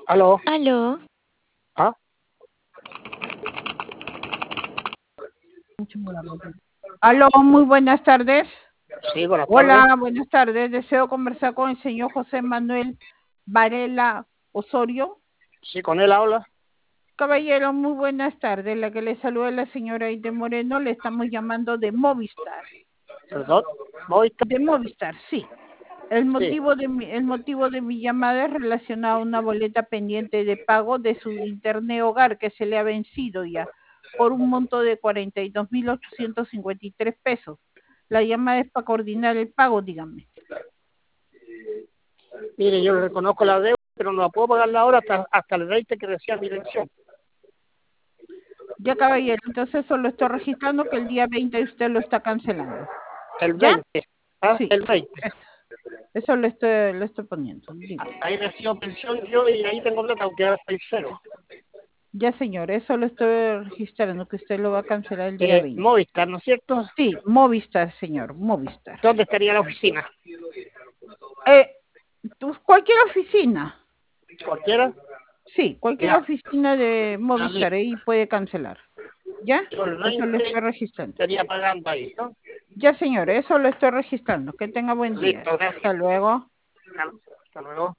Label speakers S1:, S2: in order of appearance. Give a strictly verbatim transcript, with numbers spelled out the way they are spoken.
S1: Aló.
S2: Aló.
S1: ¿Ah?
S3: Aló, muy buenas tardes.
S1: Sí, buenas
S3: Hola,
S1: tardes.
S3: buenas tardes. Deseo conversar con el señor José Manuel Varela Osorio.
S1: Sí, con él habla.
S3: Caballero, muy buenas tardes. La que le saluda es la señora Aide Moreno. Le estamos llamando de Movistar.
S1: ¿Perdón? ¿Movistar?
S3: De Movistar, sí. El
S1: Sí.
S3: motivo, de mi, el motivo de mi llamada es relacionado a una boleta pendiente de pago de su internet hogar que se le ha vencido ya por un monto de cuarenta y dos mil ochocientos cincuenta y tres pesos. La llamada es para coordinar el pago, dígame.
S1: Mire, yo reconozco la deuda, pero no la puedo pagar la hora hasta, hasta el veinte que decía mi dirección.
S3: Ya, caballero, entonces solo estoy registrando que el día veinte usted lo está cancelando.
S1: El
S3: ¿Ya?
S1: veinte. ¿Ah?
S3: Sí.
S1: El veinte.
S3: Eso, eso lo estoy, lo estoy poniendo. Dígame.
S1: Ahí recibo pensión yo y ahí tengo plata, aunque ahora estoy cero.
S3: Ya, señor, eso lo estoy registrando, que usted lo va a cancelar el día
S1: Eh,
S3: veinte.
S1: Movistar, ¿no es cierto?
S3: Sí, Movistar, señor, Movistar.
S1: ¿Dónde estaría la oficina?
S3: Eh, ¿tú- cualquier oficina.
S1: ¿Cualquiera?
S3: Sí, cualquier
S1: Ya.
S3: oficina de Movistar, ahí puede cancelar. ¿Ya?
S1: Yo el
S3: Eso lo
S1: veinte
S3: estoy registrando.
S1: estaría pagando ahí, ¿no?
S3: Ya, señor, eso lo estoy registrando. Que tenga buen día.
S1: Listo, gracias.
S3: Hasta luego.
S1: Hasta luego.